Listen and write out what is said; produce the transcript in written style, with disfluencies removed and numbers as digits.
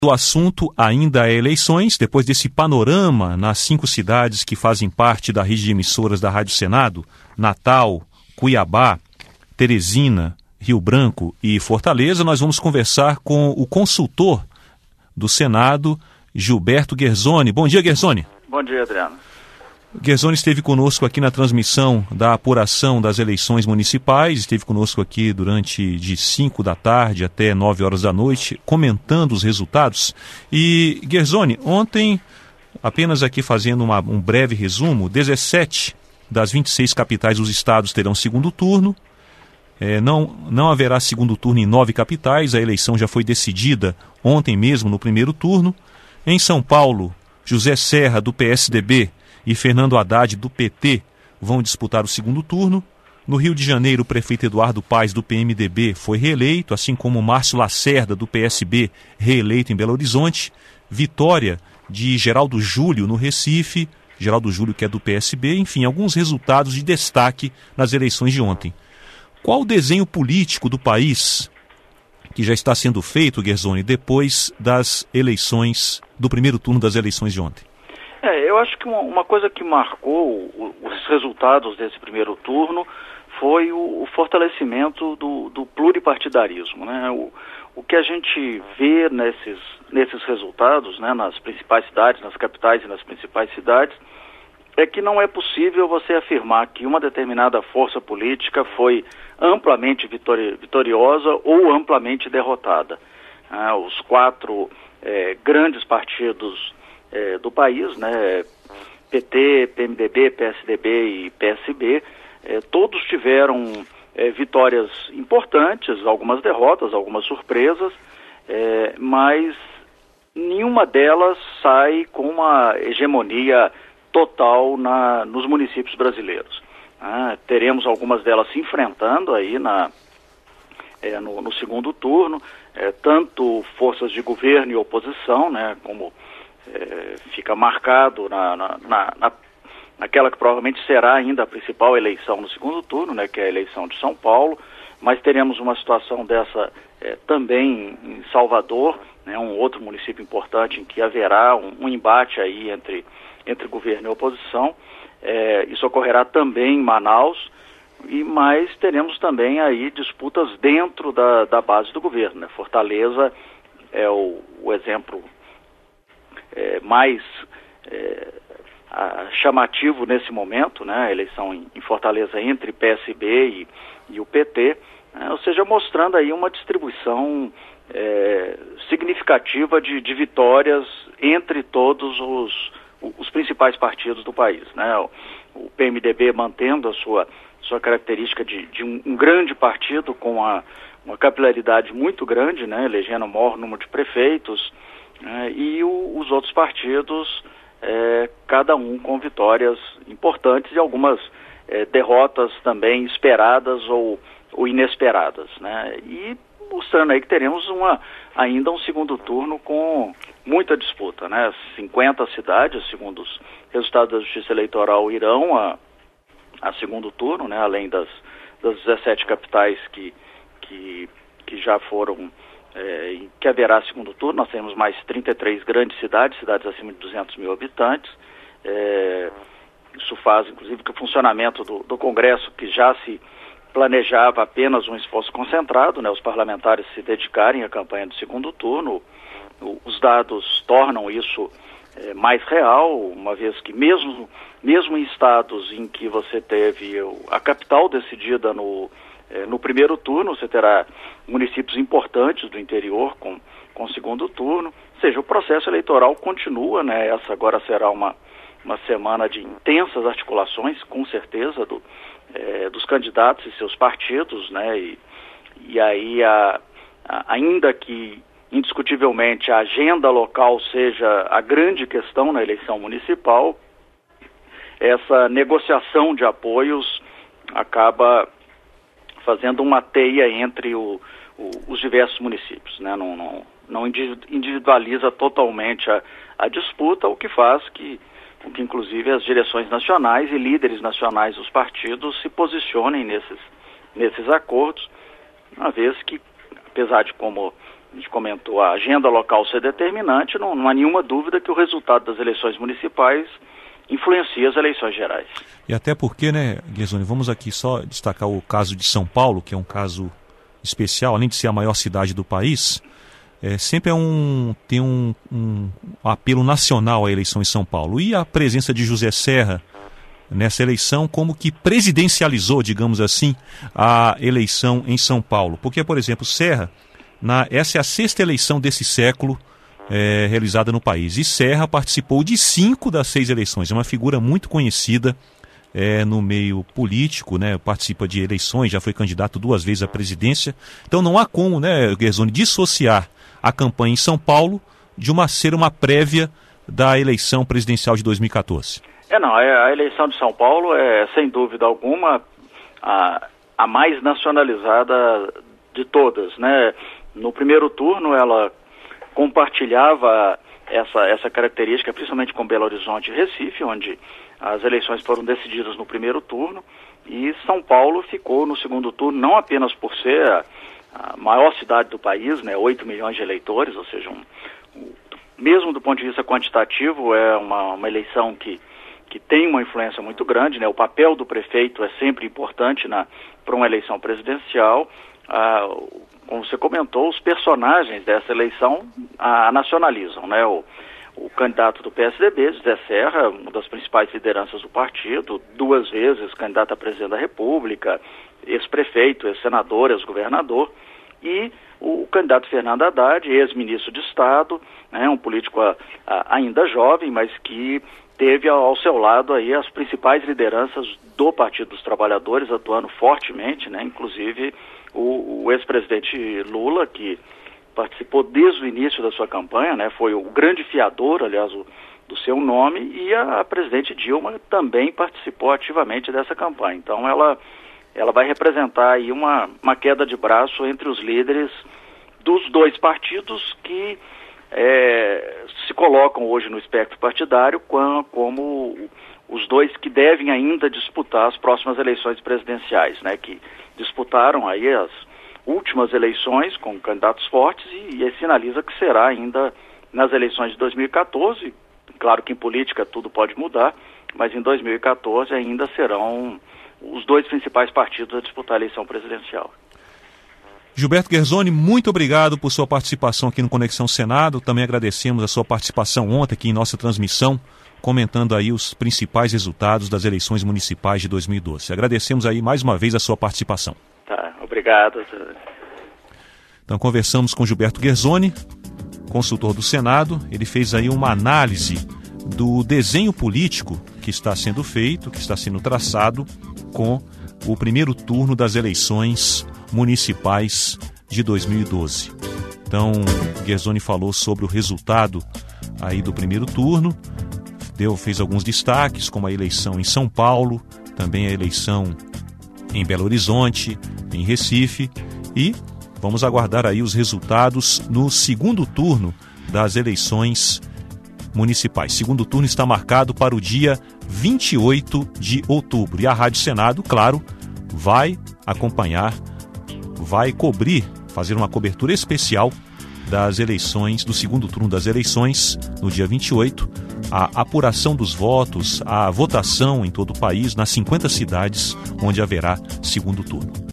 O assunto ainda é eleições, depois desse panorama nas 5 cidades que fazem parte da rede de emissoras da Rádio Senado, Natal, Cuiabá, Teresina, Rio Branco e Fortaleza. Nós vamos conversar com o consultor do Senado, Gilberto Guerzoni. Bom dia, Guerzoni. Bom dia, Adriano. Guerzoni esteve conosco aqui na transmissão da apuração das eleições municipais, esteve conosco aqui durante de 5 da tarde até 9 horas da noite, comentando os resultados. E, Guerzoni, ontem, apenas aqui fazendo um breve resumo, 17 das 26 capitais dos estados terão segundo turno. Não haverá segundo turno em 9 capitais, a eleição já foi decidida ontem mesmo no primeiro turno. Em São Paulo, José Serra, do PSDB, e Fernando Haddad, do PT, vão disputar o segundo turno. No Rio de Janeiro, o prefeito Eduardo Paes, do PMDB, foi reeleito, assim como Márcio Lacerda, do PSB, reeleito em Belo Horizonte. Vitória de Geraldo Júlio, no Recife, Geraldo Júlio, que é do PSB. Enfim, alguns resultados de destaque nas eleições de ontem. Qual o desenho político do país que já está sendo feito, Guerzoni, depois das eleições, do primeiro turno das eleições de ontem? Eu acho que uma coisa que marcou os resultados desse primeiro turno foi o fortalecimento do pluripartidarismo, né? O que a gente vê nesses resultados, né, nas principais cidades, nas capitais e nas principais cidades, é que não é possível você afirmar que uma determinada força política foi amplamente vitoriosa ou amplamente derrotada. Os 4 grandes partidos do país, né, PT, PMDB, PSDB e PSB, todos tiveram vitórias importantes, algumas derrotas, algumas surpresas, mas nenhuma delas sai com uma hegemonia total nos municípios brasileiros. Teremos algumas delas se enfrentando aí no segundo turno, tanto forças de governo e oposição, né, como fica marcado naquela que provavelmente será ainda a principal eleição no segundo turno, né, que é a eleição de São Paulo, mas teremos uma situação dessa também em Salvador, né, um outro município importante em que haverá um embate aí entre governo e oposição. Isso ocorrerá também em Manaus, mas teremos também aí disputas dentro da base do governo, né? Fortaleza é o exemplo mais chamativo nesse momento, né? A eleição em Fortaleza entre PSB e o PT, ou seja, mostrando aí uma distribuição significativa de vitórias entre todos os principais partidos do país, né? O PMDB mantendo a sua característica de um grande partido com uma capilaridade muito grande, né? Elegendo o maior número de prefeitos, e os outros partidos, cada um com vitórias importantes e algumas derrotas também esperadas ou inesperadas, né? E mostrando aí que teremos ainda um segundo turno com muita disputa, né? 50 cidades, segundo os resultados da Justiça Eleitoral, irão a segundo turno, né? Além das 17 capitais que já foram, que haverá segundo turno. Nós temos mais 33 grandes cidades acima de 200 mil habitantes. Isso faz, inclusive, que o funcionamento do Congresso, que já se planejava apenas um esforço concentrado, né, os parlamentares se dedicarem à campanha do segundo turno. Os dados tornam isso mais real, uma vez que mesmo em estados em que você teve a capital decidida no primeiro turno, você terá municípios importantes do interior com segundo turno. Ou seja, o processo eleitoral continua, né? Essa agora será uma semana de intensas articulações, com certeza, dos candidatos e seus partidos, né? E aí, ainda que indiscutivelmente a agenda local seja a grande questão na eleição municipal, essa negociação de apoios acaba fazendo uma teia entre os diversos municípios, né? Não individualiza totalmente a disputa, o que faz com que inclusive as direções nacionais e líderes nacionais dos partidos se posicionem nesses acordos, uma vez que, apesar de, como a gente comentou, a agenda local ser determinante, não há nenhuma dúvida que o resultado das eleições municipais influencia as eleições gerais. E até porque, né, Ghersoni, vamos aqui só destacar o caso de São Paulo, que é um caso especial, além de ser a maior cidade do país, sempre tem um apelo nacional à eleição em São Paulo. E a presença de José Serra nessa eleição como que presidencializou, digamos assim, a eleição em São Paulo. Porque, por exemplo, Serra, essa é a 6ª eleição desse século realizada no país. E Serra participou de 5 das 6 eleições. É uma figura muito conhecida no meio político, né? Participa de eleições, já foi candidato 2 vezes à presidência. Então não há como, né, Ghersoni, dissociar a campanha em São Paulo de ser uma prévia da eleição presidencial de 2014. A eleição de São Paulo é, sem dúvida alguma, a mais nacionalizada de todas, né? No primeiro turno ela compartilhava essa característica, principalmente com Belo Horizonte e Recife, onde as eleições foram decididas no primeiro turno, e São Paulo ficou no segundo turno, não apenas por ser a maior cidade do país, né, 8 milhões de eleitores, ou seja, mesmo do ponto de vista quantitativo, é uma eleição que tem uma influência muito grande, né? O papel do prefeito é sempre importante para uma eleição presidencial. Como você comentou, os personagens dessa eleição a nacionalizam, né? O candidato do PSDB, José Serra, uma das principais lideranças do partido, 2 vezes candidato a presidente da República, ex-prefeito, ex-senador, ex-governador, e o candidato Fernando Haddad, ex-ministro de Estado, né? Um político ainda jovem, mas que teve ao seu lado aí as principais lideranças do Partido dos Trabalhadores atuando fortemente, né? Inclusive o ex-presidente Lula, que participou desde o início da sua campanha, né? Foi o grande fiador, aliás, do seu nome, e a presidente Dilma também participou ativamente dessa campanha. Então ela vai representar aí uma queda de braço entre os líderes dos 2 partidos que se colocam hoje no espectro partidário como os 2 que devem ainda disputar as próximas eleições presidenciais, né, que disputaram aí as últimas eleições com candidatos fortes e sinaliza que será ainda nas eleições de 2014. Claro que em política tudo pode mudar, mas em 2014 ainda serão os 2 principais partidos a disputar a eleição presidencial. Gilberto Ghersoni, muito obrigado por sua participação aqui no Conexão Senado. Também agradecemos a sua participação ontem aqui em nossa transmissão, comentando aí os principais resultados das eleições municipais de 2012. Agradecemos aí mais uma vez a sua participação. Tá, obrigado. Então conversamos com Gilberto Ghersoni, consultor do Senado. Ele fez aí uma análise do desenho político que está sendo feito, que está sendo traçado com o primeiro turno das eleições municipais de 2012. Então, Ghersoni falou sobre o resultado aí do primeiro turno, fez alguns destaques, como a eleição em São Paulo, também a eleição em Belo Horizonte, em Recife, e vamos aguardar aí os resultados no segundo turno das eleições municipais. Segundo turno está marcado para o dia 28 de outubro. E a Rádio Senado, claro, vai acompanhar, vai cobrir, fazer uma cobertura especial das eleições, do segundo turno das eleições, no dia 28, a apuração dos votos, a votação em todo o país, nas 50 cidades onde haverá segundo turno.